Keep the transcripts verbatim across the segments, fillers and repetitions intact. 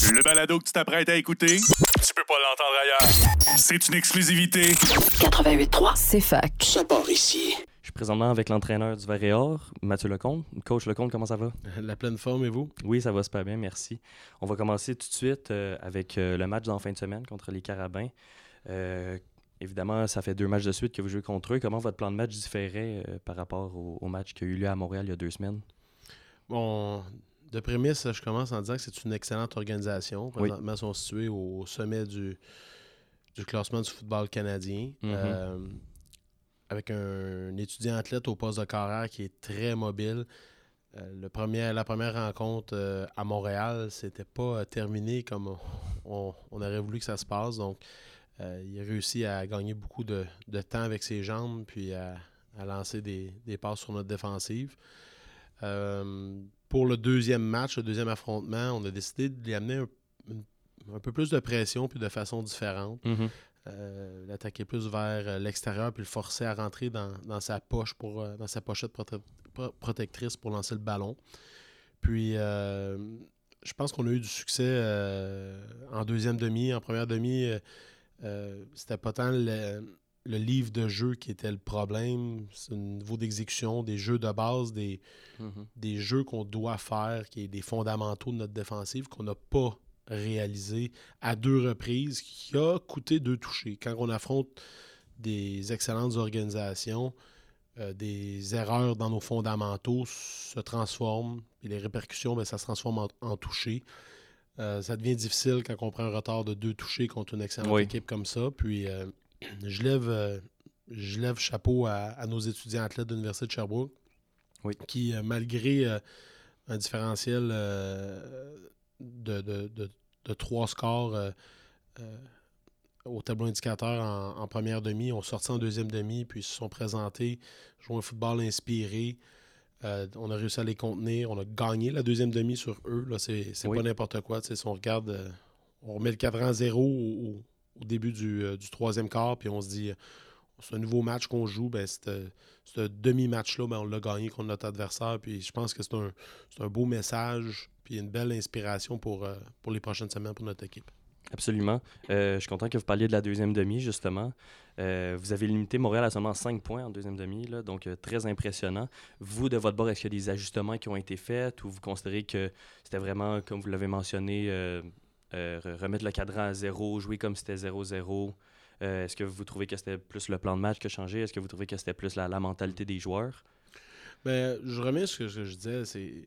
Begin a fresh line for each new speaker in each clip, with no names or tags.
Le balado que tu t'apprêtes à écouter, tu peux pas l'entendre ailleurs. C'est une exclusivité.
quatre-vingt-huit trois,
C'est fac.
ça part ici.
Je suis présentement avec l'entraîneur du Vert et Or, Mathieu Lecomte. Coach Lecomte, comment ça va?
La pleine forme, et vous?
Oui, ça va super bien, merci. On va commencer tout de suite euh, avec euh, le match d'en fin de semaine contre les Carabins. Euh, évidemment, ça fait deux matchs de suite que vous jouez contre eux. Comment votre plan de match différait euh, par rapport au, au match qui a eu lieu à Montréal il y a deux semaines?
Bon, de prémisse, je commence en disant que c'est une excellente organisation. Présentement, ils sont situés au sommet du, du classement du football canadien.
Mm-hmm.
Euh, avec un, un étudiant athlète au poste de carrière qui est très mobile. Euh, le premier, la première rencontre euh, à Montréal, c'était pas euh, terminé comme on, on, on aurait voulu que ça se passe. Donc, euh, il a réussi à gagner beaucoup de, de temps avec ses jambes puis à, à lancer des, des passes sur notre défensive. Euh, pour le deuxième match, le deuxième affrontement, on a décidé de lui amener un, un, un peu plus de pression puis de façon différente.
Mm-hmm.
Euh, l'attaquer plus vers l'extérieur puis le forcer à rentrer dans, dans sa poche pour euh, dans sa pochette prote- pro- protectrice pour lancer le ballon. Puis euh, je pense qu'on a eu du succès euh, en deuxième demi. En première demi, euh, euh, c'était pas tant le, le livre de jeu qui était le problème. C'est le niveau d'exécution, des jeux de base, des,
Mm-hmm.
des jeux qu'on doit faire, qui est des fondamentaux de notre défensive qu'on n'a pas réalisé à deux reprises, qui a coûté deux touchés. Quand on affronte des excellentes organisations, euh, des erreurs dans nos fondamentaux se transforment, et les répercussions, bien, ça se transforme en, en touchés. Euh, ça devient difficile quand on prend un retard de deux touchés contre une excellente
Oui.
équipe comme ça. Puis euh, je lève euh, je lève chapeau à, à nos étudiants athlètes de l'Université de Sherbrooke,
Oui.
qui, euh, malgré euh, un différentiel euh, de, de, de, de trois scores euh, euh, au tableau indicateur en, en première demi, ont sorti en deuxième demi, puis ils se sont présentés, joué un football inspiré. Euh, on a réussi à les contenir. On a gagné la deuxième demi sur eux. Là, c'est c'est
Oui.
pas n'importe quoi. T'sais, si on regarde, euh, on remet le cadran à zéro au, au, au début du, euh, du troisième quart, puis on se dit, euh, c'est un nouveau match qu'on joue. Ben, ce demi-match-là, ben, on l'a gagné contre notre adversaire. Puis je pense que c'est un, c'est un beau message, puis une belle inspiration pour, euh, pour les prochaines semaines pour notre équipe.
Absolument. Euh, je suis content que vous parliez de la deuxième demi, justement. Euh, vous avez limité Montréal à seulement cinq points en deuxième demi, là, donc euh, très impressionnant. Vous, de votre bord, est-ce qu'il y a des ajustements qui ont été faits ou vous considérez que c'était vraiment, comme vous l'avez mentionné, euh, euh, remettre le cadran à zéro, jouer comme si c'était zéro zéro? Euh, est-ce que vous trouvez que c'était plus le plan de match qui a changé? Est-ce que vous trouvez que c'était plus la, la mentalité des joueurs?
Bien, je remets ce que je, je disais, c'est...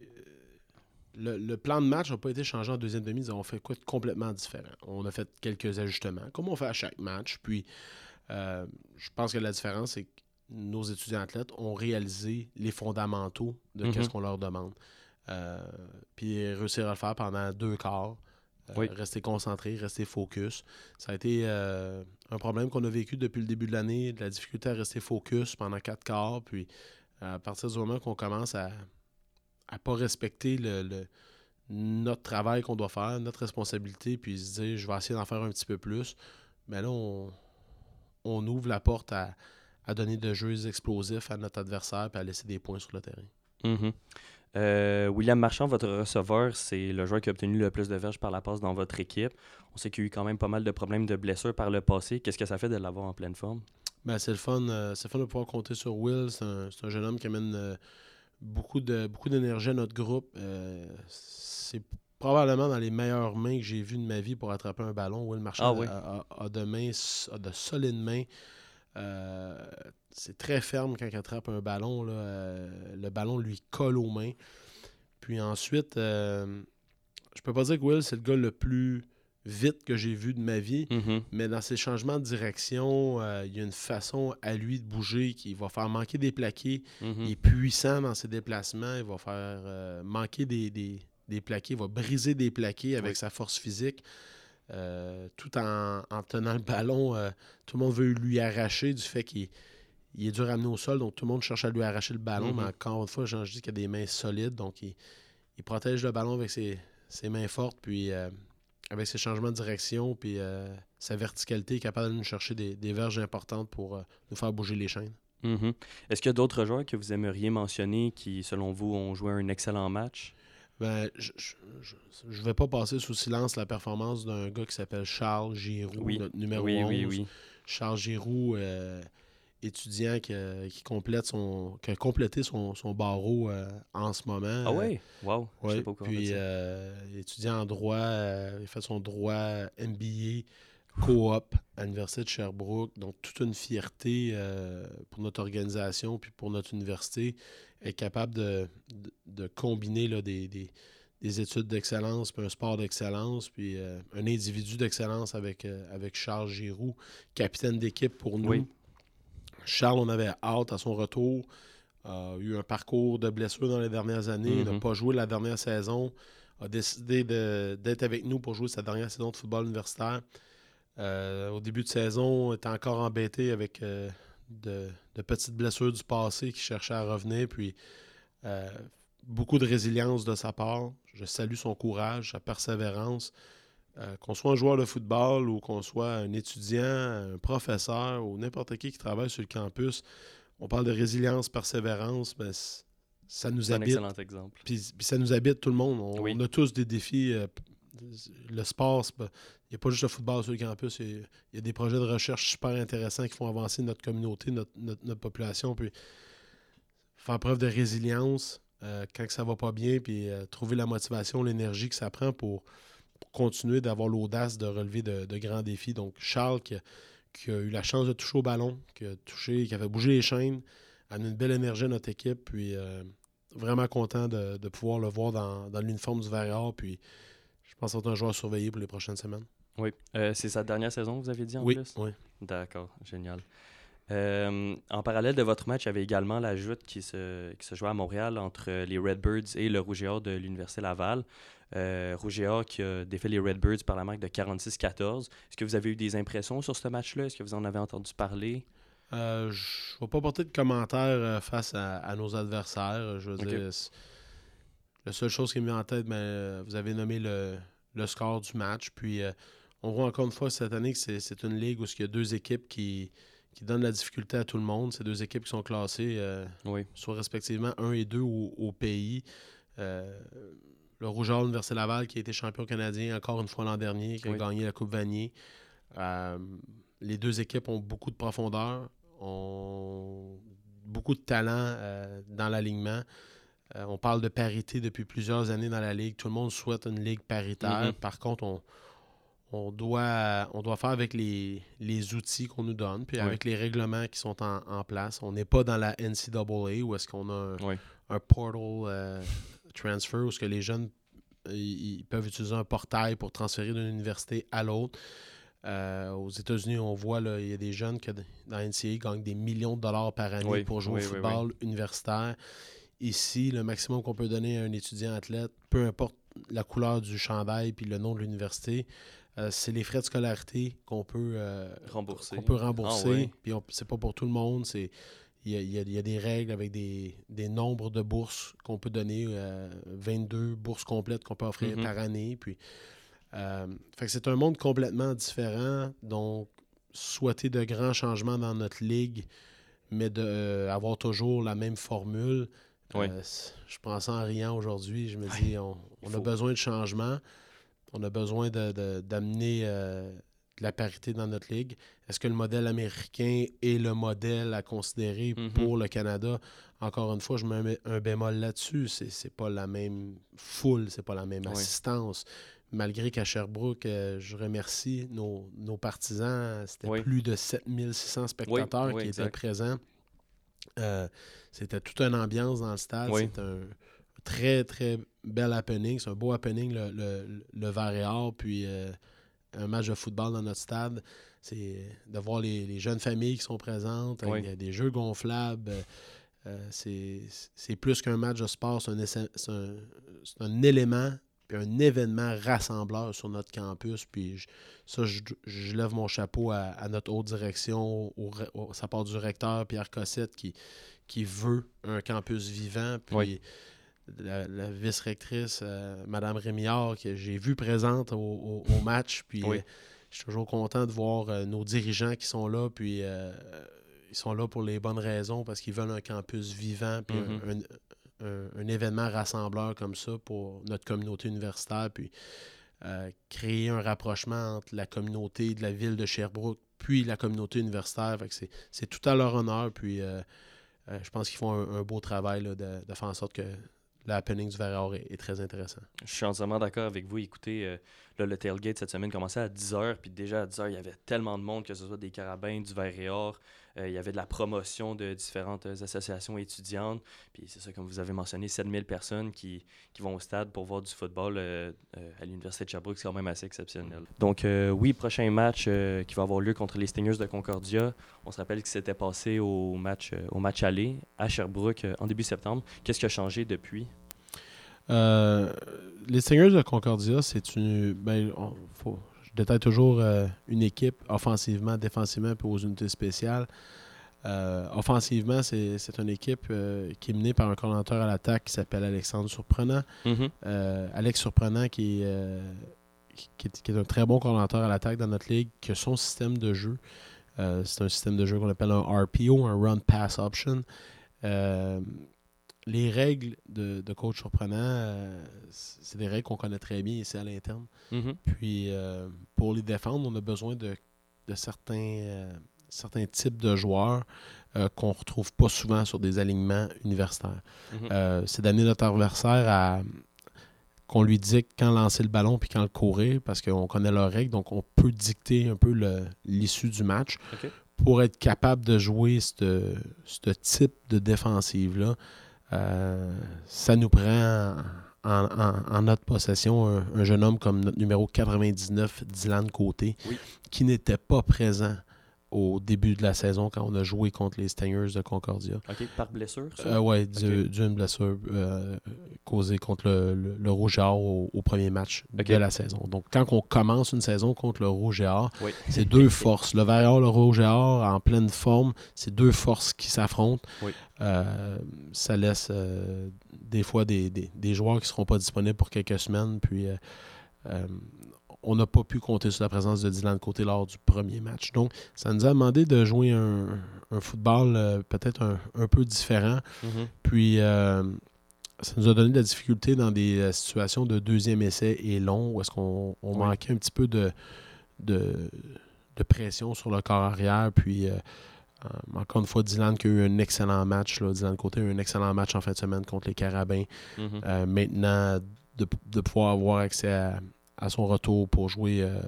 Le, le plan de match n'a pas été changé en deuxième demi. On fait quoi de complètement différent? On a fait quelques ajustements, comme on fait à chaque match. Puis, euh, je pense que la différence, c'est que nos étudiants athlètes ont réalisé les fondamentaux de
Mm-hmm.
ce qu'on leur demande. Euh, puis, réussir à le faire pendant deux quarts. Euh,
Oui.
Rester concentré, rester focus. Ça a été euh, un problème qu'on a vécu depuis le début de l'année, de la difficulté à rester focus pendant quatre quarts. Puis, à partir du moment qu'on commence à à pas respecter le, le, notre travail qu'on doit faire, notre responsabilité, puis se dire je vais essayer d'en faire un petit peu plus, mais là, on, on ouvre la porte à, à donner de jeux explosifs à notre adversaire puis à laisser des points sur le terrain.
Mm-hmm. Euh, William Marchand, votre receveur, c'est le joueur qui a obtenu le plus de verges par la passe dans votre équipe. On sait qu'il y a eu quand même pas mal de problèmes de blessures par le passé. Qu'est-ce que ça fait de l'avoir en pleine forme?
Ben, c'est le fun. Euh, c'est le fun de pouvoir compter sur Will. C'est un, c'est un jeune homme qui amène euh, beaucoup, de, beaucoup d'énergie à notre groupe. Euh, c'est probablement dans les meilleures mains que j'ai vues de ma vie pour attraper un ballon. Will Marchand
Ah oui.
a, a, a de, mains, a de solides mains. Euh, c'est très ferme quand il attrape un ballon. Là. Euh, le ballon lui colle aux mains. Puis ensuite, euh, je peux pas dire que Will, c'est le gars le plus vite que j'ai vu de ma vie,
Mm-hmm.
mais dans ses changements de direction, euh, il y a une façon à lui de bouger qui va faire manquer des plaqués.
Mm-hmm.
Il est puissant dans ses déplacements. Il va faire euh, manquer des, des, des plaqués. Il va briser des plaqués avec
Oui.
sa force physique. Euh, tout en, en tenant le ballon, euh, tout le monde veut lui arracher du fait qu'il il est dur à amener au sol. Donc, tout le monde cherche à lui arracher le ballon.
Mm-hmm.
Mais encore une fois, je dis qu'il a des mains solides. Donc, il, il protège le ballon avec ses, ses mains fortes. Puis, euh, avec ses changements de direction, puis euh, sa verticalité, est capable de nous chercher des, des verges importantes pour euh, nous faire bouger les chaînes.
Mm-hmm. Est-ce qu'il y a d'autres joueurs que vous aimeriez mentionner qui, selon vous, ont joué un excellent match?
Ben, je ne vais pas passer sous silence la performance d'un gars qui s'appelle Charles Giroux,
oui.
notre numéro
oui,
onze.
Oui, oui.
Charles Giroux, euh, étudiant qui, qui, complète son, qui a complété son, son barreau euh, en ce moment.
Ah oui? Wow!
Ouais,
je sais pas au
puis euh, étudiant en droit, euh, il fait son droit M B A coop à l'Université de Sherbrooke. Donc, toute une fierté euh, pour notre organisation puis pour notre université. Être capable de, de, de combiner là, des, des, des études d'excellence puis un sport d'excellence, puis euh, un individu d'excellence avec, euh, avec Charles Giroux, capitaine d'équipe pour nous.
Oui.
Charles, on avait hâte à son retour. A euh, eu un parcours de blessures dans les dernières années. Mm-hmm. Il n'a pas joué la dernière saison. A décidé de, d'être avec nous pour jouer sa dernière saison de football universitaire. Euh, au début de saison, il était encore embêté avec euh, de, de petites blessures du passé qui cherchaient à revenir. Puis euh, beaucoup de résilience de sa part. Je salue son courage, sa persévérance. Euh, qu'on soit un joueur de football ou qu'on soit un étudiant, un professeur ou n'importe qui qui travaille sur le campus, on parle de résilience, persévérance, ben, ça nous
C'est
habite.
C'est un excellent exemple.
Puis, puis ça nous habite tout le monde. On,
oui.
on a tous des défis. Euh, le sport, il n'y a pas juste le football sur le campus. Il y, y a des projets de recherche super intéressants qui font avancer notre communauté, notre, notre, notre population. Puis faire preuve de résilience euh, quand ça va pas bien, puis euh, trouver la motivation, l'énergie que ça prend pour, pour continuer d'avoir l'audace de relever de, de grands défis. Donc, Charles, qui a, qui a eu la chance de toucher au ballon, qui a touché, qui a fait bouger les chaînes, a une belle énergie à notre équipe, puis euh, vraiment content de, de pouvoir le voir dans, dans l'uniforme du Vert-et-Or, puis je pense que c'est un joueur surveillé pour les prochaines semaines.
Oui. Euh, c'est sa dernière saison, vous avez dit, en
oui,
plus?
Oui,
D'accord, génial. Euh, en parallèle de votre match, il y avait également la joute qui se, qui se jouait à Montréal entre les Redbirds et le Rouge et Or de l'Université Laval. Euh, Rouge et Or qui a défait les Redbirds par la marque de quarante-six quatorze. Est-ce que vous avez eu des impressions sur ce match-là? Est-ce que vous en avez entendu parler?
Euh, je ne vais pas porter de commentaires face à, à nos adversaires. Je veux okay. dire, la seule chose qui me vient en tête, ben, vous avez nommé le, le score du match. Puis euh, on voit encore une fois cette année que c'est, c'est une ligue où il y a deux équipes qui, qui donnent la difficulté à tout le monde. C'est deux équipes qui sont classées euh,
oui.
soit respectivement un et deux au, au pays. Euh, le Rouge et Or, l'Université Laval, qui a été champion canadien encore une fois l'an dernier, qui a oui. gagné la Coupe Vanier. Euh, les deux équipes ont beaucoup de profondeur, ont beaucoup de talent euh, dans l'alignement. Euh, on parle de parité depuis plusieurs années dans la Ligue. Tout le monde souhaite une Ligue paritaire. Mm-hmm. Par contre, on, on, doit, on doit faire avec les, les outils qu'on nous donne, puis oui. avec les règlements qui sont en, en place. On n'est pas dans la N C A A où est-ce qu'on a un, oui. un portal euh, transfer, où est-ce que les jeunes ils, ils peuvent utiliser un portail pour transférer d'une université à l'autre. Euh, aux États-Unis, on voit il y a des jeunes qui, dans N C A A, gagnent des millions de dollars par année oui, pour jouer oui, au football oui, oui. universitaire. Ici, le maximum qu'on peut donner à un étudiant athlète, peu importe la couleur du chandail puis le nom de l'université, euh, c'est les frais de scolarité qu'on peut euh,
rembourser.
Qu'on peut rembourser. Ah, oui. Puis on, c'est pas pour tout le monde. C'est, il, y a, il, y a, il y a des règles avec des, des nombres de bourses qu'on peut donner, euh, vingt-deux bourses complètes qu'on peut offrir mm-hmm. par année. Puis, euh, fait que c'est un monde complètement différent. Donc, souhaiter de grands changements dans notre ligue, mais d'avoir euh, toujours la même formule.
Oui.
Euh, je pense en riant aujourd'hui, je me dis, oui. on, on a besoin de changement. On a besoin de, de, d'amener euh, de la parité dans notre ligue. Est-ce que le modèle américain est le modèle à considérer mm-hmm. pour le Canada? Encore une fois, je mets un bémol là-dessus. C'est, c'est pas la même foule, c'est pas la même oui. assistance. Malgré qu'à Sherbrooke, euh, je remercie nos, nos partisans. C'était oui. plus de sept mille six cents spectateurs oui, oui, qui exact. étaient présents. Euh, c'était toute une ambiance dans le stade.
Oui.
C'est un très, très bel happening. C'est un beau happening, le, le, le Vert-et-Or. Puis euh, un match de football dans notre stade. C'est de voir les, les jeunes familles qui sont présentes. Oui. Il y a des jeux gonflables. Euh, c'est, c'est plus qu'un match de sport. C'est un, c'est un, c'est un élément puis un événement rassembleur sur notre campus. Puis je, ça, je, je lève mon chapeau à, à notre haute direction, au, au, ça part du recteur Pierre Cossette qui, qui veut un campus vivant. Puis oui. la, la vice-rectrice, euh, Mme Rémillard, que j'ai vu présente au, au, au match. Puis oui. euh, je suis toujours content de voir euh, nos dirigeants qui sont là. Puis euh, ils sont là pour les bonnes raisons parce qu'ils veulent un campus vivant. Puis mm-hmm. un, un un, un événement rassembleur comme ça pour notre communauté universitaire, puis euh, créer un rapprochement entre la communauté de la ville de Sherbrooke puis la communauté universitaire. Fait que c'est, c'est tout à leur honneur, puis euh, euh, je pense qu'ils font un, un beau travail là, de, de faire en sorte que l'happening du Vers-et-Or est, est très intéressant.
Je suis entièrement d'accord avec vous. Écoutez, euh, là, le tailgate cette semaine commençait à dix heures, puis déjà à dix heures, il y avait tellement de monde, que ce soit des carabins, du Vers-et-Or. Euh, il y avait de la promotion de différentes associations étudiantes. Puis c'est ça, comme vous avez mentionné, sept mille personnes qui, qui vont au stade pour voir du football euh, euh, à l'Université de Sherbrooke. C'est quand même assez exceptionnel. Donc euh, oui, prochain match euh, qui va avoir lieu contre les Stingers de Concordia. On se rappelle qu'il s'était passé au match, euh, au match aller à Sherbrooke euh, en début septembre. Qu'est-ce qui a changé depuis?
Euh, les Stingers de Concordia, c'est une... Ben, on, faut, je détaille toujours euh, une équipe offensivement, défensivement puis aux unités spéciales. Euh, offensivement, c'est, c'est une équipe euh, qui est menée par un coordonnateur à l'attaque qui s'appelle Alexandre Surprenant.
Mm-hmm.
Euh, Alex Surprenant qui est, euh, qui, est, qui est un très bon coordonnateur à l'attaque dans notre ligue, qui a son système de jeu. Euh, c'est un système de jeu qu'on appelle un R P O, un Run Pass Option. Euh, les règles de, de coach Surprenant, euh, c'est des règles qu'on connaît très bien ici à l'interne.
Mm-hmm.
Puis euh, pour les défendre, on a besoin de, de certains... Euh, certains types de joueurs euh, qu'on ne retrouve pas souvent sur des alignements universitaires.
Mm-hmm.
Euh, c'est d'amener notre adversaire à qu'on lui dicte quand lancer le ballon puis quand le courir, parce qu'on connaît leurs règles, donc on peut dicter un peu le, l'issue du match.
Okay.
Pour être capable de jouer ce type de défensive-là. Euh, ça nous prend en, en, en notre possession un, un jeune homme comme notre numéro quatre-vingt-dix-neuf, Dylan Côté,
oui.
qui n'était pas présent au début de la saison quand on a joué contre les Stingers de Concordia.
OK, par blessure, ça?
Euh, oui,
okay.
d'une blessure euh, causée contre le, le, le Rouge et Or au, au premier match okay. de la saison. Donc, quand on commence une saison contre le Rouge et Or, oui. c'est deux forces. Le Vert et Or, le Rouge et Or, en pleine forme, c'est deux forces qui s'affrontent.
Oui.
Euh, ça laisse euh, des fois des, des, des joueurs qui ne seront pas disponibles pour quelques semaines. Puis, euh, euh, on n'a pas pu compter sur la présence de Dylan Côté lors du premier match. Donc, ça nous a demandé de jouer un, un football euh, peut-être un, un peu différent.
Mm-hmm.
Puis, euh, ça nous a donné de la difficulté dans des euh, situations de deuxième essai et long, où est-ce qu'on on
oui.
manquait un petit peu de, de, de pression sur le corps arrière. Puis, euh, euh, encore une fois, Dylan qui a eu un excellent match. Là. Dylan Côté a eu un excellent match en fin de semaine contre les Carabins.
Mm-hmm.
Euh, maintenant, de, de pouvoir avoir accès à... à son retour pour jouer euh,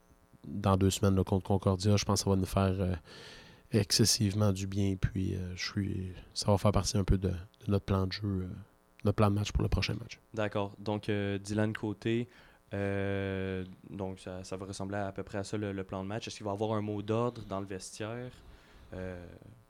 dans deux semaines là, contre Concordia. Je pense que ça va nous faire euh, excessivement du bien. Puis euh, je suis, ça va faire partie un peu de, de notre plan de jeu, euh, notre plan de match pour le prochain match.
D'accord. Donc, euh, Dylan Côté, euh, donc ça, ça va ressembler à, à peu près à ça le, le plan de match. Est-ce qu'il va y avoir un mot d'ordre dans le vestiaire? Euh...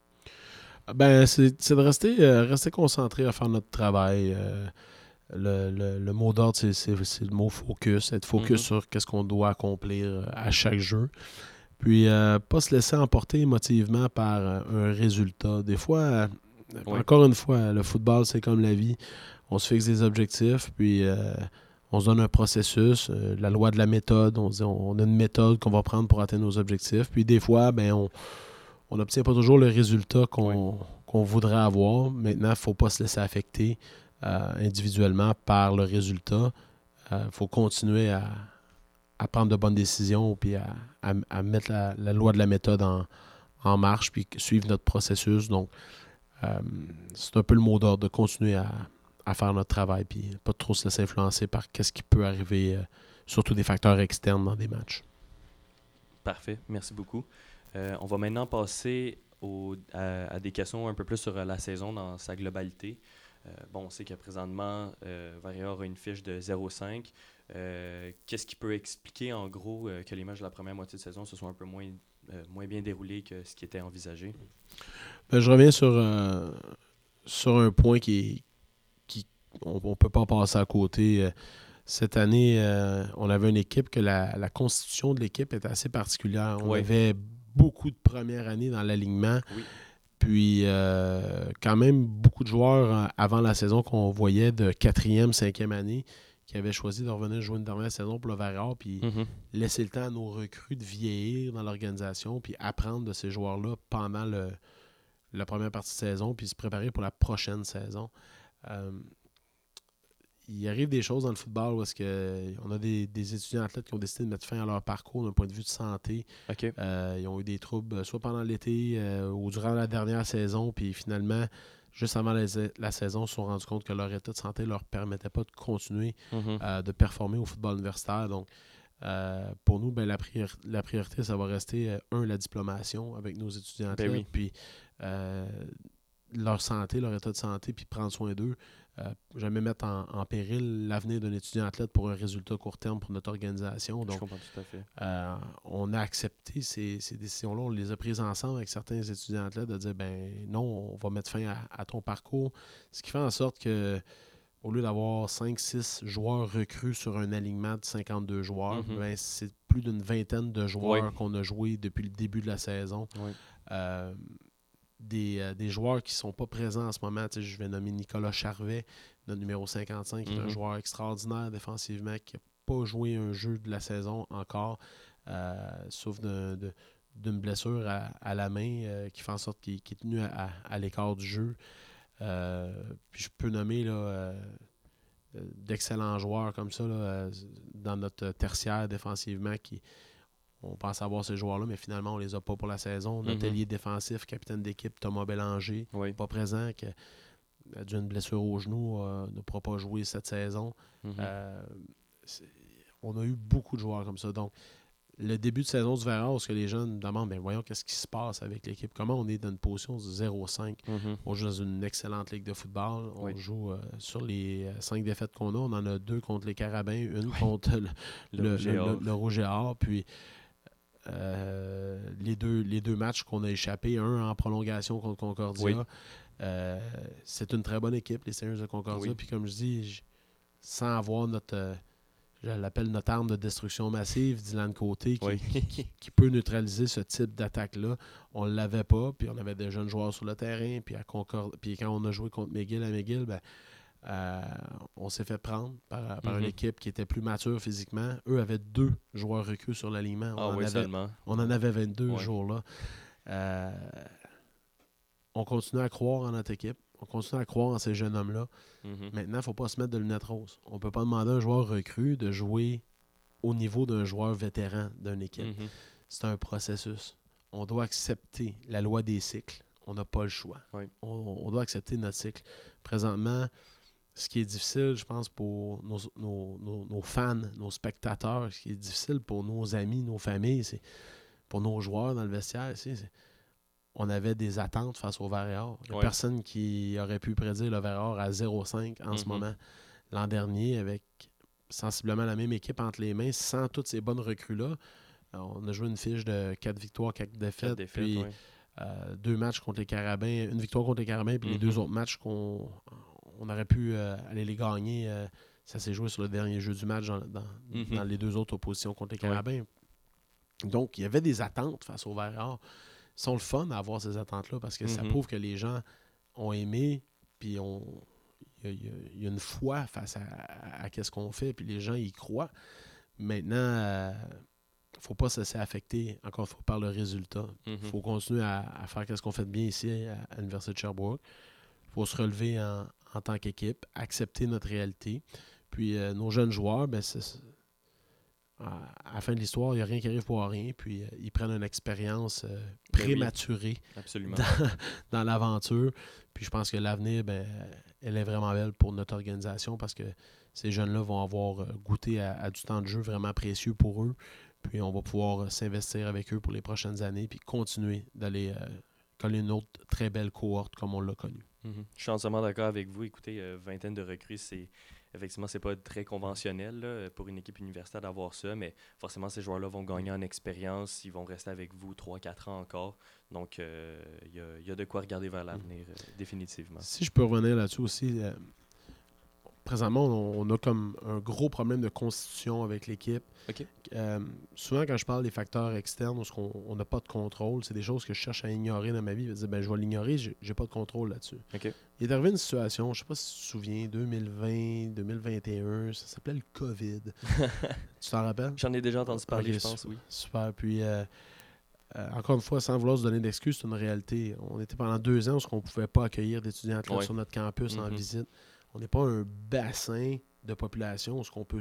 Ben, c'est, c'est de rester, euh, rester concentré à faire notre travail. Euh, Le, le, le mot d'ordre, c'est, c'est, c'est le mot focus. Être focus mm-hmm. sur qu'est-ce qu'on doit accomplir à chaque jeu. Puis, euh, pas se laisser emporter émotivement par un résultat. Des fois, euh, oui. encore une fois, le football, c'est comme la vie. On se fixe des objectifs, puis euh, on se donne un processus. Euh, la loi de la méthode, on, dit, on a une méthode qu'on va prendre pour atteindre nos objectifs. Puis, des fois, ben, on on n'obtient pas toujours le résultat qu'on, oui. qu'on voudrait avoir. Maintenant, il ne faut pas se laisser affecter Euh, individuellement par le résultat. Il euh, faut continuer à, à prendre de bonnes décisions puis à, à, à mettre la, la loi de la méthode en, en marche puis suivre notre processus. Donc, euh, c'est un peu le mot d'ordre de continuer à, à faire notre travail puis pas trop se laisser influencer par qu'est-ce qui peut arriver, euh, surtout des facteurs externes dans des matchs.
Parfait. Merci beaucoup. Euh, on va maintenant passer au, à, à des questions un peu plus sur la saison dans sa globalité. Euh, bon, on sait que présentement, euh, Vers-et-Or a une fiche de zéro cinq. Euh, qu'est-ce qui peut expliquer, en gros, euh, que les matchs de la première moitié de saison se sont un peu moins, euh, moins bien déroulés que ce qui était envisagé?
Ben, je reviens sur, euh, sur un point qui, qui on ne peut pas passer à côté. Cette année, euh, on avait une équipe que la, la constitution de l'équipe était assez particulière. On
oui.
avait beaucoup de premières années dans l'alignement.
Oui.
Puis, euh, quand même, beaucoup de joueurs euh, avant la saison qu'on voyait de quatrième, cinquième année qui avaient choisi de revenir jouer une dernière saison pour le Vers-et-Or, puis
mm-hmm.
laisser le temps à nos recrues de vieillir dans l'organisation, puis apprendre de ces joueurs-là pendant le, la première partie de saison, puis se préparer pour la prochaine saison. Euh, il arrive des choses dans le football où est-ce que on a des, des étudiants athlètes qui ont décidé de mettre fin à leur parcours d'un point de vue de santé.
OK.
Euh, ils ont eu des troubles soit pendant l'été euh, ou durant la dernière saison, puis finalement, juste avant la, la saison, ils se sont rendus compte que leur état de santé ne leur permettait pas de continuer
Mm-hmm.
euh, de performer au football universitaire. Donc, euh, pour nous, ben, la, priori- la priorité, ça va rester, euh, un, la diplomation avec nos étudiants athlètes,
Ben oui.
puis euh, leur santé, leur état de santé, puis prendre soin d'eux. Euh, jamais mettre en, en péril l'avenir d'un étudiant athlète pour un résultat court terme pour notre organisation.
Je
Donc,
comprends tout à fait.
euh, on a accepté ces, ces décisions-là, on les a prises ensemble avec certains étudiants athlètes de dire ben non, on va mettre fin à, à ton parcours. Ce qui fait en sorte que au lieu d'avoir cinq six joueurs recrues sur un alignement de cinquante-deux joueurs,
Mhm.
ben, c'est plus d'une vingtaine de joueurs
Ouais.
qu'on a joués depuis le début de la saison.
Ouais.
Euh, des, euh, des joueurs qui ne sont pas présents en ce moment. Tu sais, je vais nommer Nicolas Charvet, notre numéro cinquante-cinq, qui est un
Mhm.
joueur extraordinaire défensivement, qui n'a pas joué un jeu de la saison encore, euh, sauf d'un- de- d'une blessure à, à la main euh, qui fait en sorte qu'il qu'il est tenu à, à- à l'écart du jeu. Euh, puis je peux nommer là, euh, euh, d'excellents joueurs comme ça là, euh, dans notre tertiaire défensivement qui on pense avoir ces joueurs-là, mais finalement, on les a pas pour la saison. Notre
Mhm.
ailier défensif, capitaine d'équipe, Thomas Bélanger,
Oui.
pas présent, qui a dû une blessure au genou, euh, ne pourra pas jouer cette saison.
Mhm.
Euh, c'est- on a eu beaucoup de joueurs comme ça. Donc, le début de saison du Verras, parce que les gens nous demandent, ben voyons qu'est-ce qui se passe avec l'équipe. Comment on est dans une position de zéro cinq?
Mhm.
On joue dans une excellente ligue de football. On
Oui.
joue euh, sur les euh, cinq défaites qu'on a. On en a deux contre les Carabins, une contre le,
Le
le,
Rouge et
le-
Or.
le- le Rouge et Or. Puis euh, les, deux, les deux matchs qu'on a échappés, un en prolongation contre Concordia.
Oui.
Euh, c'est une très bonne équipe, les Seigneurs de Concordia.
Oui.
Puis comme je dis, je- sans avoir notre, euh, je l'appelle notre arme de destruction massive, Dylan Côté, qui,
Oui.
qui, qui peut neutraliser ce type d'attaque-là. On ne l'avait pas, puis on avait des jeunes joueurs sur le terrain. Puis, à Concord... puis quand on a joué contre McGill à McGill, ben, euh, on s'est fait prendre par, par
Mhm.
une équipe qui était plus mature physiquement. Eux avaient deux joueurs recrues sur l'alignement. On,
Ah
en
oui,
avait,
seulement.
on en avait vingt-deux
Ouais.
ce jour-là. Euh, on continue à croire en notre équipe. On continue à croire en ces jeunes hommes-là.
Mhm.
Maintenant, il ne faut pas se mettre de lunettes roses. On ne peut pas demander à un joueur recru de jouer au niveau d'un joueur vétéran d'une équipe.
Mhm.
C'est un processus. On doit accepter la loi des cycles. On n'a pas le choix.
Oui.
On, on doit accepter notre cycle. Présentement, ce qui est difficile, je pense, pour nos, nos- nos- nos fans, nos spectateurs, ce qui est difficile pour nos amis, nos familles, c'est pour nos joueurs dans le vestiaire, c'est, c'est- on avait des attentes face au Vert et Or. Il n'y a
Ouais.
personne qui aurait pu prédire le Vert et Or à zéro cinq en ce
Mhm.
moment. L'an dernier, avec sensiblement la même équipe entre les mains, sans toutes ces bonnes recrues-là, euh, on a joué une fiche de quatre victoires, quatre défaites,
Quatre défaites,
puis
ouais.
euh, deux matchs contre les Carabins, une victoire contre les Carabins, puis les
Mhm.
deux autres matchs qu'on on aurait pu euh, aller les gagner. euh, ça s'est joué sur le dernier jeu du match dans, dans-
Mhm.
dans les deux autres oppositions contre les
Ouais.
Carabins. Donc, il y avait des attentes face au Vert et Or. Ils sont le fun à avoir ces attentes-là parce que ça
Mhm.
prouve que les gens ont aimé, puis on, il y, a- il y a- il y a une foi face à, à, à qu'est-ce qu'on fait, puis les gens y croient. Maintenant, il ne faut pas se laisser affecter, encore une fois, par le résultat. Il
Mhm.
faut continuer à, à faire ce qu'on fait de bien ici à, à l'Université de Sherbrooke. Il faut se relever en, en tant qu'équipe, accepter notre réalité. Puis euh, nos jeunes joueurs, ben, c'est, c'est- à, à la fin de l'histoire, il n'y a rien qui arrive pour rien. Puis euh, ils prennent une expérience euh,
Ben oui.
prématurée
Absolument.
dans, dans l'aventure. Puis je pense que l'avenir, ben, elle est vraiment belle pour notre organisation parce que ces jeunes-là vont avoir euh, goûté à, à du temps de jeu vraiment précieux pour eux. Puis on va pouvoir euh, s'investir avec eux pour les prochaines années puis continuer d'aller euh, coller une autre très belle cohorte comme on l'a connue.
Mhm. Je suis entièrement d'accord avec vous. Écoutez, euh, vingtaine de recrues, c'est effectivement, c'est pas très conventionnel là, pour une équipe universitaire d'avoir ça, mais forcément, ces joueurs-là vont gagner en expérience. Ils vont rester avec vous trois quatre ans encore. Donc, il euh, y, a, y a de quoi regarder vers l'avenir, euh, définitivement.
Si je peux revenir là-dessus aussi, euh, présentement, on, on a comme un gros problème de constitution avec l'équipe.
OK.
Euh, souvent, quand je parle des facteurs externes où on on n'a pas de contrôle, c'est des choses que je cherche à ignorer dans ma vie. Je vais dire, ben, je vais l'ignorer, j'ai, j'ai pas de contrôle là-dessus.
OK.
Il est arrivé une situation, je sais pas si tu te souviens, deux mille vingt, deux mille vingt et un, ça s'appelait le COVID. Tu t'en rappelles?
J'en ai déjà entendu parler,
Ok,
je pense,
su-
oui.
Super. Puis, euh, euh, encore une fois, sans vouloir se donner d'excuses, c'est une réalité. On était pendant deux ans où on ne pouvait pas accueillir d'étudiants athlètes
Ouais.
sur notre campus en
Mhm.
visite. on n'est pas un bassin de population où on peut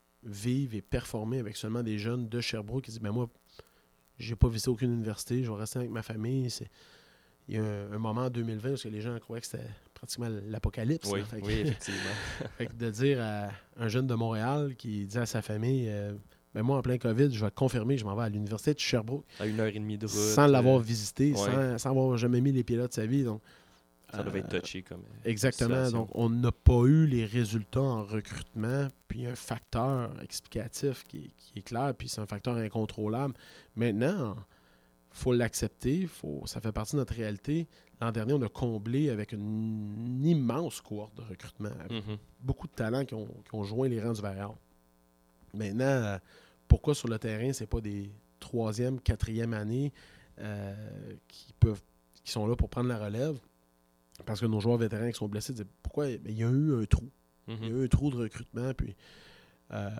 vivre et performer avec seulement des jeunes de Sherbrooke qui disent ben moi, j'ai pas visité aucune université, je vais rester avec ma famille. C'est... Il y a un, un moment en deux mille vingt où les gens croyaient que c'était pratiquement l'apocalypse.
Oui,
fait que,
oui effectivement.
fait que de dire à un jeune de Montréal qui dit à sa famille euh, ben moi, en plein COVID, je vais te confirmer, je m'en vais à l'université de Sherbrooke.
À une heure et demie de route.
Sans l'avoir
euh,
visité,
ouais.
sans, sans avoir jamais mis les pieds là de sa vie. Donc,
ça devait être touché comme
exactement.
situation.
Donc, on n'a pas eu les résultats en recrutement, puis un facteur explicatif qui, qui est clair, puis c'est un facteur incontrôlable. Maintenant, il faut l'accepter, faut, ça fait partie de notre réalité. L'an dernier, on a comblé avec une, une immense cohorte de recrutement, avec
Mm-hmm.
beaucoup de talents qui ont, qui ont joint les rangs du Vaillant. Maintenant, pourquoi sur le terrain, c'est pas des troisième, quatrième années euh, qui peuvent qui sont là pour prendre la relève? Parce que nos joueurs vétérans qui sont blessés disent pourquoi il y a eu un trou.
Mm-hmm.
Il y a eu un trou de recrutement, puis euh,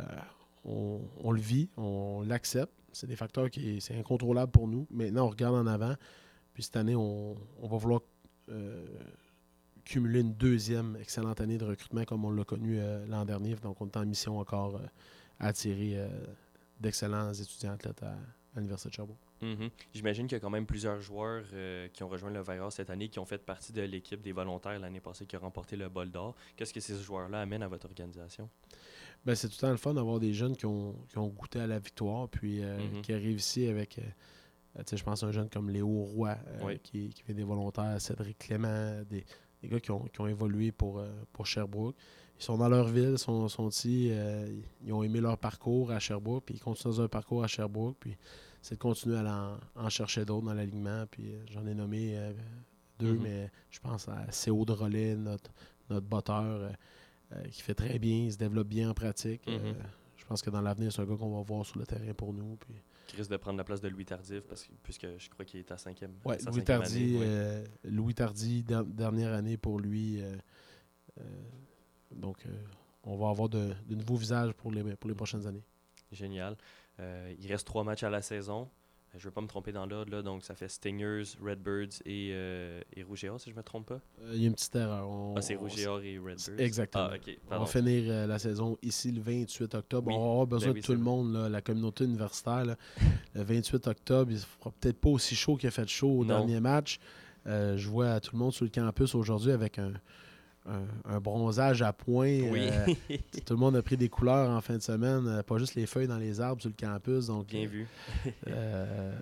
on, on le vit, on l'accepte. C'est des facteurs qui c'est incontrôlable pour nous. Maintenant, on regarde en avant. Puis cette année, on, on va vouloir euh, cumuler une deuxième excellente année de recrutement comme on l'a connu euh, l'an dernier. Donc, on est en mission encore euh, à attirer euh, d'excellents étudiants athlètes à, à l'Université de Sherbrooke.
Mm-hmm. J'imagine qu'il y a quand même plusieurs joueurs euh, qui ont rejoint le Vaillant cette année, qui ont fait partie de l'équipe des volontaires l'année passée qui a remporté le bol d'or. Qu'est-ce que ces joueurs-là amènent à votre organisation?
Ben, c'est tout le temps le fun d'avoir des jeunes qui ont, qui ont goûté à la victoire, puis euh,
Mm-hmm.
qui arrivent ici avec, euh, je pense, un jeune comme Léo Roy, euh,
oui.
qui, qui fait des volontaires, Cédric Clément, des, des gars qui ont, qui ont évolué pour, euh, pour Sherbrooke. Ils sont dans leur ville, sont, sont ici, euh, ils ont aimé leur parcours à Sherbrooke, puis ils continuent dans un parcours à Sherbrooke, puis c'est de continuer à en, en chercher d'autres dans l'alignement, puis euh, j'en ai nommé euh, deux,
Mm-hmm.
mais je pense à C O de Relais, notre, notre botteur, euh, euh, qui fait très bien, il se développe bien en pratique.
Mm-hmm.
Euh, je pense que dans l'avenir, c'est un gars qu'on va voir sur le terrain pour nous. Puis...
Qui risque de prendre la place de Louis Tardif, parce que, puisque je crois qu'il est à cinquième.
Oui,
sa
Louis
cinquième
Tardy,
année, oui.
euh, Louis Tardy, der- dernière année pour lui. Euh, euh, donc, euh, on va avoir de, de nouveaux visages pour les, pour les prochaines années.
Génial. Euh, il reste trois matchs à la saison. Je ne veux pas me tromper dans l'ordre, là, donc ça fait Stingers, Redbirds et, euh, et Rouge et Or, si je ne me trompe pas.
Euh, il y a une petite erreur. On,
Ah, c'est
on-
Rouge et Or et Redbirds.
Exactement.
Ah, ok.
On
Pardon.
va finir euh, la saison ici le vingt-huit octobre.
Oui.
On va avoir besoin
Ben oui,
de tout le
c'est
monde, là, la communauté universitaire. Là. Le vingt-huit octobre, il ne fera peut-être pas aussi chaud qu'il a fait chaud au
Non.
dernier match. Euh, je vois tout le monde sur le campus aujourd'hui avec un, un, un bronzage à point.
Oui.
Euh, tout le monde a pris des couleurs en fin de semaine, euh, pas juste les feuilles dans les arbres sur le campus. Donc,
Bien vu.
euh,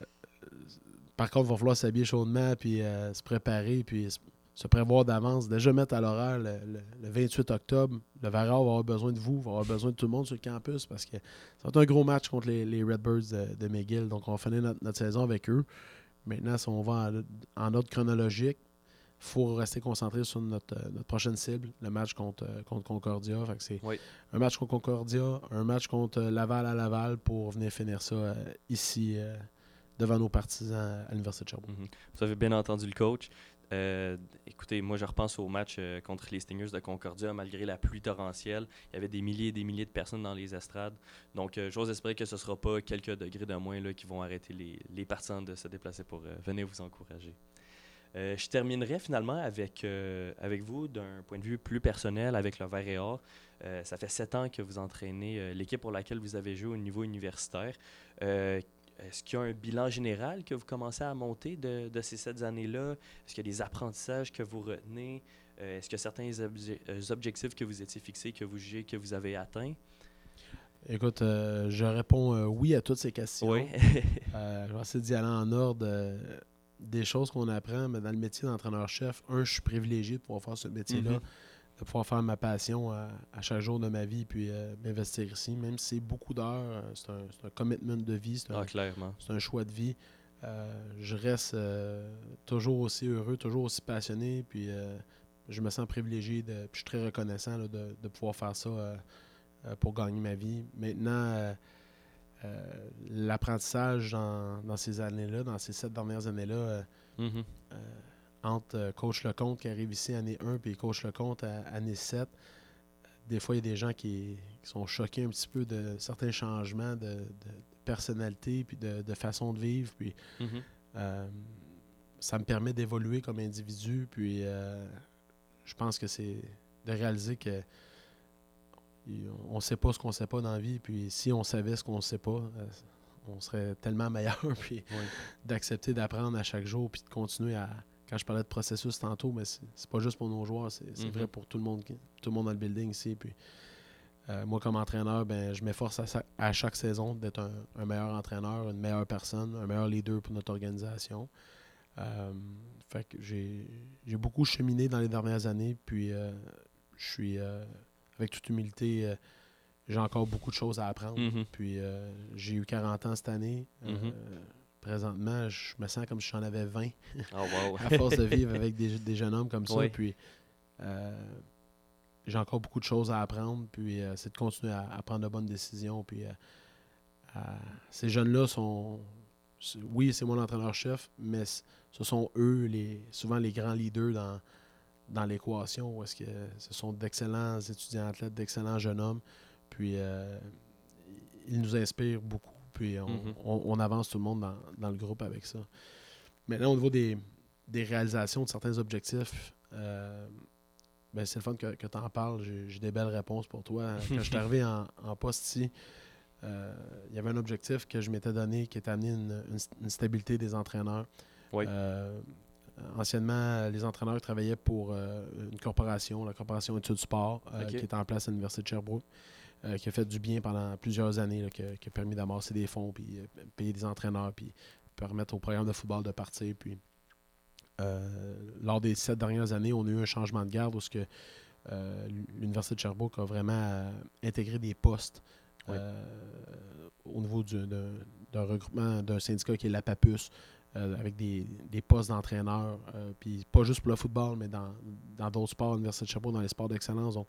par contre, il va falloir s'habiller chaudement, puis euh, se préparer, puis se, se prévoir d'avance. Déjà mettre à l'horaire le, le, le vingt-huit octobre. Le Vaillant va avoir besoin de vous, va avoir besoin de tout le monde sur le campus parce que ça va être un gros match contre les, les Redbirds de, de McGill. Donc, on va finir notre, notre saison avec eux. Maintenant, si on va en, en ordre chronologique, il faut rester concentré sur notre, notre prochaine cible, le match contre, contre Concordia. Fait que c'est
Oui.
un match contre Concordia, un match contre Laval à Laval pour venir finir ça euh, ici euh, devant nos partisans à l'Université de Sherbrooke.
Mm-hmm. Vous avez bien entendu le coach. Euh, écoutez, moi je repense au match euh, contre les Stingers de Concordia. Malgré la pluie torrentielle, il y avait des milliers et des milliers de personnes dans les estrades. Donc euh, j'ose espérer que ce ne sera pas quelques degrés de moins là, qui vont arrêter les, les partisans de se déplacer pour euh, venir vous encourager. Euh, je terminerai finalement avec, euh, avec vous d'un point de vue plus personnel avec le Vert et Or. Euh, ça fait sept ans que vous entraînez euh, l'équipe pour laquelle vous avez joué au niveau universitaire. Euh, Est-ce qu'il y a un bilan général que vous commencez à monter de, de ces sept années-là? Est-ce qu'il y a des apprentissages que vous retenez? Euh, est-ce qu'il y a certains obje- euh, objectifs que vous étiez fixés, que vous jugez que vous avez atteints?
Écoute, euh, je réponds euh, oui à toutes ces questions.
Oui.
euh, je vais essayer d'y aller en ordre. Euh, des choses qu'on apprend, mais dans le métier d'entraîneur-chef, un, je suis privilégié de pouvoir faire ce métier-là,
Mm-hmm.
de pouvoir faire ma passion à, à chaque jour de ma vie, puis euh, m'investir ici. Même si c'est beaucoup d'heures, euh, c'est un, c'est un commitment de vie, c'est un,
Ah, clairement.
c'est un choix de vie. Euh, je reste euh, toujours aussi heureux, toujours aussi passionné, puis euh, je me sens privilégié, de, puis je suis très reconnaissant là, de, de pouvoir faire ça euh, euh, pour gagner ma vie. Maintenant, euh, euh, l'apprentissage dans, dans ces années-là, dans ces sept dernières années-là, euh,
Mm-hmm.
euh, entre euh, Coach Lecomte qui arrive ici année un puis Coach Lecomte à année sept, des fois, il y a des gens qui, qui sont choqués un petit peu de certains changements de, de, de personnalité puis de, de façon de vivre. Puis,
Mm-hmm.
euh, ça me permet d'évoluer comme individu. Puis, euh, je pense que c'est de réaliser que on ne sait pas ce qu'on ne sait pas dans la vie. Puis si on savait ce qu'on ne sait pas, euh, on serait tellement meilleur. Puis
Oui.
d'accepter d'apprendre à chaque jour, puis de continuer à... Quand je parlais de processus tantôt, mais c'est, c'est pas juste pour nos joueurs, c'est, c'est
Mm-hmm.
vrai pour tout le monde, tout le monde dans le building ici. Puis euh, moi, comme entraîneur, ben, je m'efforce à, à chaque saison d'être un, un meilleur entraîneur, une meilleure personne, un meilleur leader pour notre organisation. Euh, fait que j'ai, j'ai beaucoup cheminé dans les dernières années, puis euh, je suis, euh, avec toute humilité, euh, j'ai encore beaucoup de choses à apprendre.
Mm-hmm.
Puis euh, j'ai eu quarante ans cette année. Euh,
Mm-hmm.
Présentement, je me sens comme si j'en avais vingt.
Oh, wow.
À force de vivre avec des, des jeunes hommes comme ça.
Oui.
Puis euh, j'ai encore beaucoup de choses à apprendre. Puis euh, c'est de continuer à, à prendre de bonnes décisions. Puis euh, à- ces jeunes-là sont. c'est- Oui, c'est moi l'entraîneur-chef, mais c- ce sont eux les souvent les grands leaders dans, dans l'équation. Où est-ce que ce sont d'excellents étudiants athlètes, d'excellents jeunes hommes. Puis euh, ils nous inspirent beaucoup. Puis on,
Mhm.
on- on avance tout le monde dans, dans le groupe avec ça. Maintenant, au niveau des, des réalisations de certains objectifs, euh, ben c'est le fun que, que tu en parles. J'ai, j'ai des belles réponses pour toi. Quand je suis arrivé en, en poste ici, euh, il y avait un objectif que je m'étais donné qui était amener une, une, une stabilité des entraîneurs.
Oui.
Euh, anciennement, les entraîneurs travaillaient pour euh, une corporation, la Corporation Études Sport, euh,
Ok.
qui était en place à l'Université de Sherbrooke. Euh, qui a fait du bien pendant plusieurs années, là, qui, a, qui a permis d'amasser des fonds, puis euh, payer des entraîneurs, puis permettre au programme de football de partir. Puis, euh, lors des sept dernières années, on a eu un changement de garde où ce que, euh, l'Université de Sherbrooke a vraiment euh, intégré des postes
Oui.
euh, au niveau du, d'un, d'un regroupement d'un syndicat qui est l'APAPUS, euh, avec des, des postes d'entraîneurs, euh, puis pas juste pour le football, mais dans, dans d'autres sports, l'Université de Sherbrooke, dans les sports d'excellence. Donc,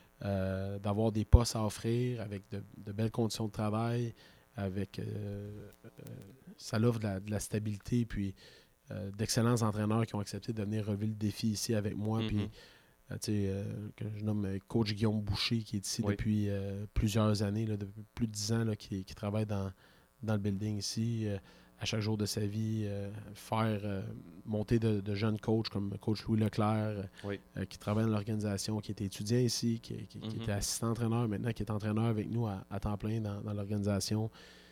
Euh, d'avoir des postes à offrir avec de, de belles conditions de travail, avec euh, euh, ça offre de la, de la stabilité, puis euh, d'excellents entraîneurs qui ont accepté de venir relever le défi ici avec moi.
Mhm.
Puis, euh, tu sais, euh, que je nomme euh, coach Guillaume Boucher, qui est ici
Oui.
depuis euh, plusieurs années, là, depuis plus de dix ans, là, qui, qui travaille dans, dans le building ici. Euh, à chaque jour de sa vie, euh, faire euh, monter de, de jeunes coachs comme coach Louis Leclerc,
Oui.
euh, qui travaille dans l'organisation, qui était étudiant ici, qui, qui- qui
Mhm.
était assistant-entraîneur maintenant, qui est entraîneur avec nous à, à temps plein dans, dans l'organisation.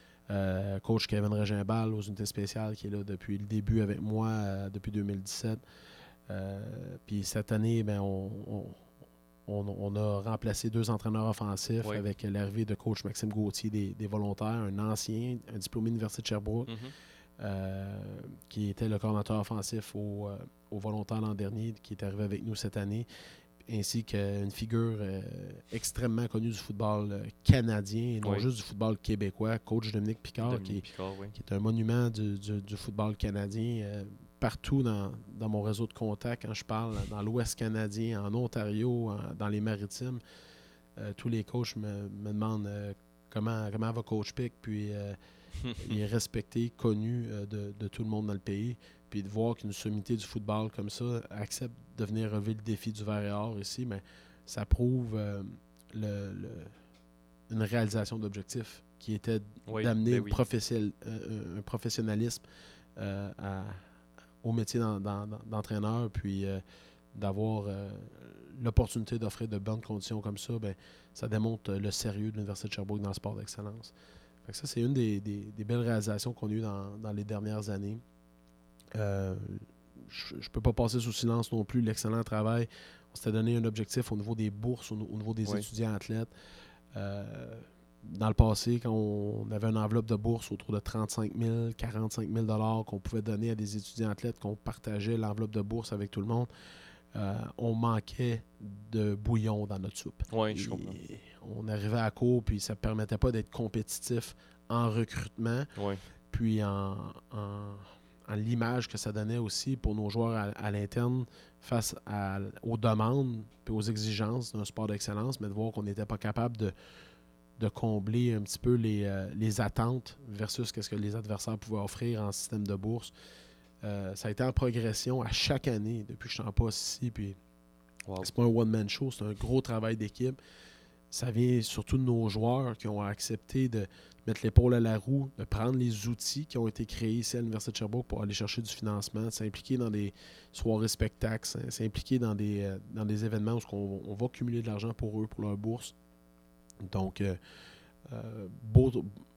Euh, coach Kevin Regimbal aux unités spéciales, qui est là depuis le début avec moi, euh, depuis deux mille dix-sept. Euh, Puis cette année, ben, on, on, on- on a remplacé deux entraîneurs offensifs
Oui.
avec l'arrivée de coach Maxime Gauthier des, des volontaires, un ancien, un diplômé de l'Université de Sherbrooke,
Mhm.
euh, qui était le coordonnateur offensif au, euh, au volontaire l'an dernier, qui est arrivé avec nous cette année, ainsi qu'une figure euh, extrêmement connue du football euh, canadien, et non
Oui.
juste du football québécois, coach Dominique Picard, qui est,
Dominique Picard, oui.
qui est un monument du, du- du football canadien. euh, partout dans, dans mon réseau de contacts, quand je parle, dans l'Ouest canadien, en Ontario, en- dans les Maritimes, euh, tous les coachs me, me demandent euh, comment, comment va Coach Pic, puis euh, il est respecté, connu euh, de, de tout le monde dans le pays. Puis de voir qu'une sommité du football comme ça accepte de venir relever le défi du vert et or ici, mais ça prouve euh, le, le- une réalisation d'objectif qui était
Oui,
d'amener
ben
une
oui.
professionnel- euh, un professionnalisme euh, à- au métier d'en- d'en- d'entraîneur, puis euh, d'avoir euh, l'opportunité d'offrir de bonnes conditions comme ça, ben, ça démontre euh, le sérieux de l'Université de Sherbrooke dans le sport d'excellence. Fait que ça, c'est une des, des- des belles réalisations qu'on a eues dans, dans les dernières années. Euh, je ne peux pas passer sous silence non plus l'excellent travail. On s'était donné un objectif au niveau des bourses, au, au niveau des
Oui.
étudiants athlètes. Euh, dans le passé, quand on avait une enveloppe de bourse autour de trente-cinq mille, quarante-cinq mille dollars qu'on pouvait donner à des étudiants athlètes, qu'on partageait l'enveloppe de bourse avec tout le monde, euh, on manquait de bouillon dans notre soupe.
Oui, je comprends.
Et on arrivait à court, puis ça ne permettait pas d'être compétitif en recrutement,
Oui.
puis en, en- en l'image que ça donnait aussi pour nos joueurs à, à l'interne face à- aux demandes et aux exigences d'un sport d'excellence, mais de voir qu'on n'était pas capable de, de combler un petit peu les, euh, les attentes versus ce que les adversaires pouvaient offrir en système de bourse. Euh, ça a été en progression à chaque année depuis que je suis en poste ici, puis
Wow.
c'est pas un one-man show, c'est un gros travail d'équipe. ça vient surtout de nos joueurs qui ont accepté de mettre l'épaule à la roue, de prendre les outils qui ont été créés ici à l'Université de Sherbrooke pour aller chercher du financement, de s'impliquer dans des soirées spectacles, s'impliquer dans des, euh, dans des événements où on, on va cumuler de l'argent pour eux, pour leur bourse. Donc, euh, euh, beau,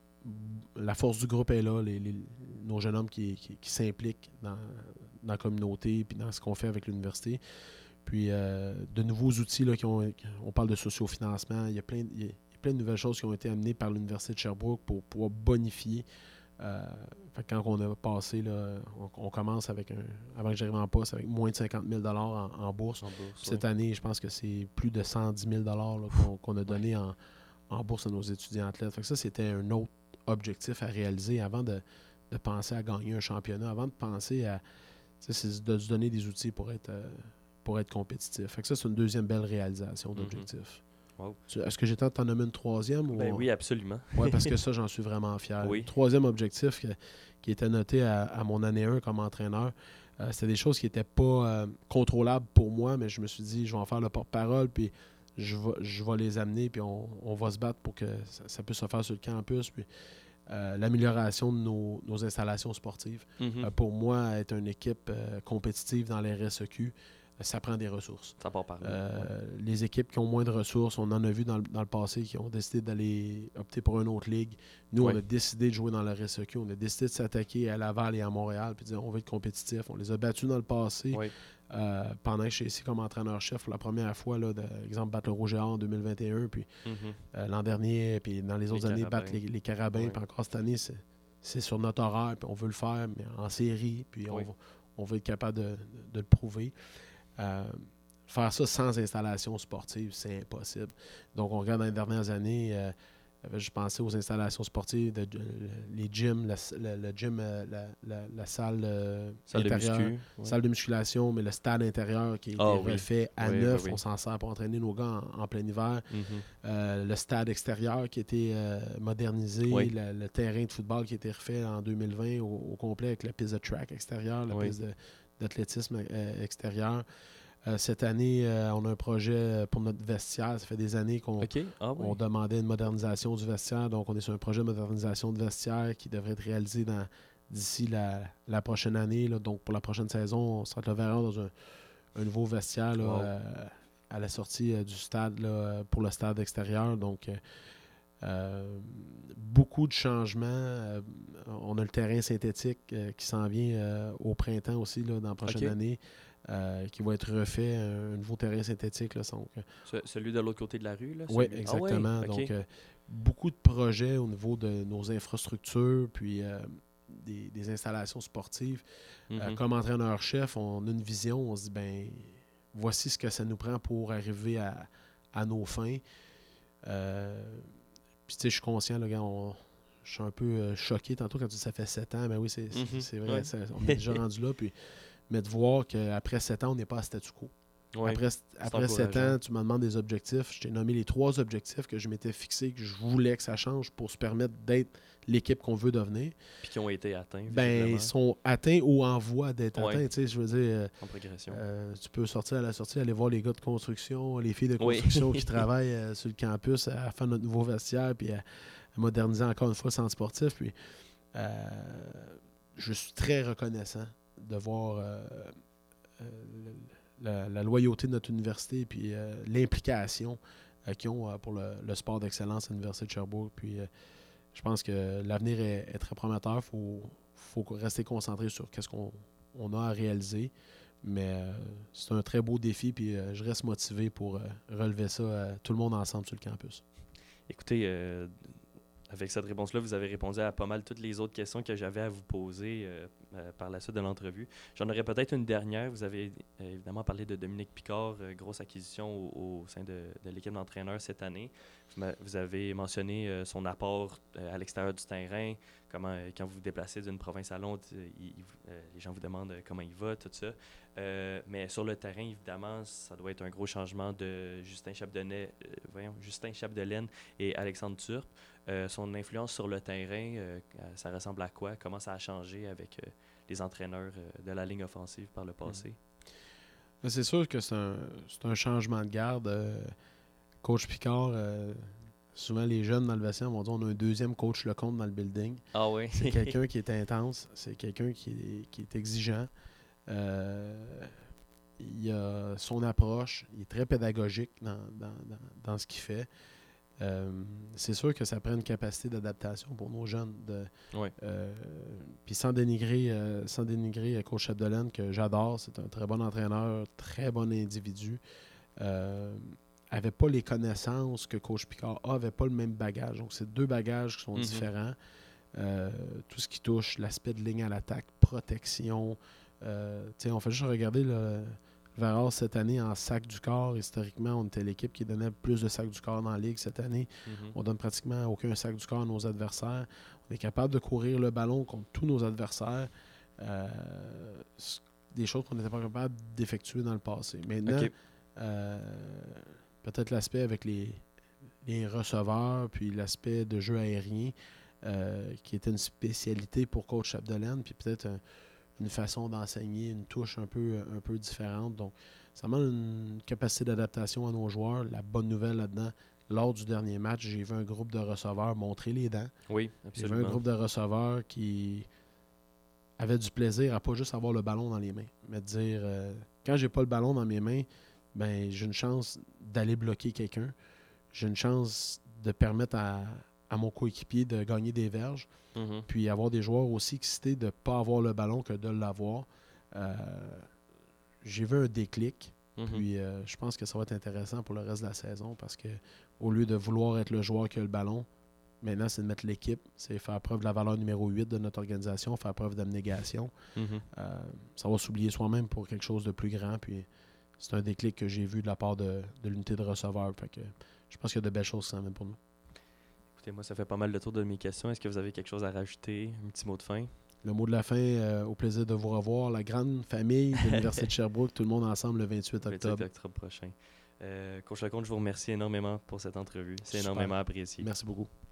la force du groupe est là, les, les, nos jeunes hommes qui, qui, qui s'impliquent dans, dans la communauté et dans ce qu'on fait avec l'université. Puis, euh, de nouveaux outils, là, qui ont, on parle de sociofinancement, il y a plein, il y a plein de nouvelles choses qui ont été amenées par l'Université de Sherbrooke pour pouvoir bonifier. Euh, fait que quand on a passé, là, on, on commence avec un, avant que j'arrive en poste, avec moins de cinquante mille dollars en, en bourse. En bourse Cette oui. année, je pense que c'est plus de cent dix mille dollars là, qu'on, qu'on a donné en, en bourse à nos étudiants athlètes. Fait que ça, c'était un autre objectif à réaliser avant de, de penser à gagner un championnat, avant de penser à c'est de se donner des outils pour être, euh, pour être compétitif. Fait que ça, c'est une deuxième belle réalisation d'objectif. Mm-hmm. Wow. Est-ce que j'ai temps de t'en nommer une troisième? Ou
ben
on...
Oui, absolument.
Oui, parce que ça, j'en suis vraiment fier.
Oui.
Troisième objectif que, qui était noté à, à mon année un comme entraîneur, euh, c'était des choses qui n'étaient pas euh, contrôlables pour moi, mais je me suis dit, je vais en faire le porte-parole, puis je vais, je vais les amener, puis on, on va se battre pour que ça, ça puisse se faire sur le campus. Puis euh, l'amélioration de nos, nos installations sportives. Mm-hmm. Euh, pour moi, être une équipe euh, compétitive dans les R S E Q, ça prend des ressources.
Ça part par là.
Euh,
ouais.
Les équipes qui ont moins de ressources, on en a vu dans le, dans le passé qui ont décidé d'aller opter pour une autre ligue. Nous, ouais. on a décidé de jouer dans le R S E Q. On a décidé de s'attaquer à Laval et à Montréal puis de dire on veut être compétitif. On les a battus dans le passé. Ouais. Euh, pendant que je suis ici comme entraîneur-chef pour la première fois, là, de, exemple, battre le Rouge et Or en deux mille vingt et un, puis mm-hmm. euh, l'an dernier, puis dans les autres les années, carabins. battre les, les Carabins. Ouais. Puis encore cette année, c'est, c'est sur notre horaire, puis on veut le faire, mais en série, puis ouais. on, on veut être capable de, de, de le prouver. Euh, Faire ça sans installation sportive, c'est impossible. Donc, on regarde dans les dernières années, euh, je pensais aux installations sportives, de, de, les gyms, la, le, le gym, la, la, la salle, euh,
salle
intérieure,
de muscu, ouais.
salle de musculation, mais le stade intérieur qui a été oh, refait oui. à oui, neuf, oui, oui. on s'en sert pour entraîner nos gars en, en plein hiver. Mm-hmm. Euh, le stade extérieur qui a été euh, modernisé, oui. le, le terrain de football qui a été refait en deux mille vingt au, au complet avec la piste de track extérieure, la oui. piste de, d'athlétisme euh, extérieur. Euh, cette année, euh, on a un projet pour notre vestiaire. Ça fait des années qu'on okay. ah, oui. on demandait une modernisation du vestiaire. Donc, on est sur un projet de modernisation de vestiaire qui devrait être réalisé dans, d'ici la, la prochaine année. Là. Donc, pour la prochaine saison, on sera le verra dans un, un nouveau vestiaire là, wow. euh, à la sortie euh, du stade là, pour le stade extérieur. Donc, euh, euh, beaucoup de changements. Euh, on a le terrain synthétique euh, qui s'en vient euh, au printemps aussi, là, dans la prochaine okay. année. Euh, qui va être refait, un, un nouveau terrain synthétique. Là, donc,
Ce, celui de l'autre côté de la rue? Là,
oui, exactement. Ah, ouais? Okay. Donc, euh, beaucoup de projets au niveau de nos infrastructures, puis euh, des, des installations sportives. Mm-hmm. Euh, comme entraîneur-chef, on a une vision, on se dit, ben voici ce que ça nous prend pour arriver à, à nos fins. Euh, puis, tu sais, je suis conscient, là, gars, on, je suis un peu euh, choqué tantôt quand tu dis ça fait sept ans. Ben oui, c'est, mm-hmm. c'est, c'est vrai, ouais. ça, on est déjà rendu là, puis mais de voir qu'après sept ans, on n'est pas à statu quo. Oui, après après sept ans, tu me demandes des objectifs. Je t'ai nommé les trois objectifs que je m'étais fixés, que je voulais que ça change pour se permettre d'être l'équipe qu'on veut devenir.
Puis qui ont été atteints.
Ben, ils sont atteints ou en voie d'être ouais. atteints. Tu sais, je veux dire,
en progression.
Euh, tu peux sortir à la sortie, aller voir les gars de construction, les filles de construction oui. qui travaillent euh, sur le campus à faire notre nouveau vestiaire, puis à, à moderniser encore une fois le centre sportif. Puis, euh, je suis très reconnaissant de voir euh, euh, la, la loyauté de notre université et puis euh, l'implication euh, qu'ils ont euh, pour le, le sport d'excellence à l'Université de Sherbrooke. Puis euh, je pense que l'avenir est, est très prometteur. Il faut, faut rester concentré sur ce qu'on on a à réaliser. Mais euh, c'est un très beau défi puis euh, je reste motivé pour euh, relever ça euh, tout le monde ensemble sur le campus.
Écoutez, euh, avec cette réponse-là, vous avez répondu à pas mal toutes les autres questions que j'avais à vous poser euh, euh, par la suite de l'entrevue. J'en aurais peut-être une dernière. Vous avez euh, évidemment parlé de Dominique Picard, euh, grosse acquisition au, au sein de, de l'équipe d'entraîneurs cette année. Vous avez mentionné euh, son apport euh, à l'extérieur du terrain, comment euh, quand vous vous déplacez d'une province à l'autre, il, il, euh, les gens vous demandent euh, comment il va, tout ça. Euh, mais sur le terrain, évidemment, ça doit être un gros changement de Justin Chapdelaine, euh, voyons, Justin Chapdelaine et Alexandre Turp. Euh, son influence sur le terrain, euh, ça ressemble à quoi? Comment ça a changé avec euh, les entraîneurs euh, de la ligne offensive par le passé?
Mmh. C'est sûr que c'est un, c'est un changement de garde. Euh, Coach Picard, euh, souvent les jeunes dans le vestiaire vont dire on a un deuxième coach Lecomte dans le building.
Ah oui.
C'est quelqu'un qui est intense, c'est quelqu'un qui est, qui est exigeant. Euh, il a son approche, il est très pédagogique dans, dans, dans, dans ce qu'il fait. Euh, c'est sûr que ça prend une capacité d'adaptation pour nos jeunes. De,
ouais.
euh, puis sans dénigrer, euh, sans dénigrer Coach Chapdelaine, que j'adore, c'est un très bon entraîneur, très bon individu. Euh, avait pas les connaissances que Coach Picard a, avait pas le même bagage. Donc, c'est deux bagages qui sont
Mm-hmm.
différents. Euh, tout ce qui touche l'aspect de ligne à l'attaque, protection. Euh, on fait juste regarder le Verras cette année en sac du corps. Historiquement, on était l'équipe qui donnait plus de sacs du corps dans la ligue cette année.
Mm-hmm.
On donne pratiquement aucun sac du corps à nos adversaires. On est capable de courir le ballon contre tous nos adversaires. Euh, des choses qu'on n'était pas capable d'effectuer dans le passé. Maintenant,
Okay.
euh, peut-être l'aspect avec les, les receveurs, puis l'aspect de jeu aérien, euh, qui était une spécialité pour Coach Chapdelaine, puis peut-être un, une façon d'enseigner, une touche un peu, un peu différente. Donc, ça demande une capacité d'adaptation à nos joueurs. La bonne nouvelle là-dedans, lors du dernier match, j'ai vu un groupe de receveurs montrer les dents.
Oui,
J'ai
absolument.
vu un groupe de receveurs qui avait du plaisir à pas juste avoir le ballon dans les mains, mais de dire, euh, quand j'ai pas le ballon dans mes mains, ben j'ai une chance d'aller bloquer quelqu'un. J'ai une chance de permettre à, à mon coéquipier de gagner des verges.
Mm-hmm.
Puis avoir des joueurs aussi excités de ne pas avoir le ballon que de l'avoir. Euh, j'ai vu un déclic.
Mm-hmm.
Puis euh, je pense que ça va être intéressant pour le reste de la saison parce que au lieu de vouloir être le joueur qui a le ballon, maintenant c'est de mettre l'équipe, c'est faire preuve de la valeur numéro huit de notre organisation, faire preuve d'abnégation.
Mm-hmm.
Euh, ça va s'oublier soi-même pour quelque chose de plus grand. Puis c'est un déclic que j'ai vu de la part de, de l'unité de receveur. Fait que je pense qu'il y a de belles choses qui s'en viennent pour nous.
Écoutez, moi, ça fait pas mal le tour de mes questions. Est-ce que vous avez quelque chose à rajouter? Un petit mot de fin?
Le mot de la fin, euh, au plaisir de vous revoir. La grande famille de l'Université de Sherbrooke, tout le monde ensemble le vingt-huit octobre.
Le vingt-huit octobre prochain. Euh, Coach Lecomte, je vous remercie énormément pour cette entrevue. C'est
Super.
énormément apprécié.
Merci beaucoup.